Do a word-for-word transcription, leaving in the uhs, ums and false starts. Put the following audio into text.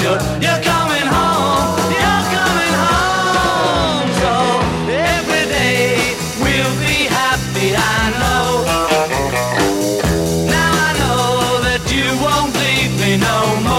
you're, you're coming home, you're coming home. So every day we'll be happy, I know. Now I know that you won't leave me no more.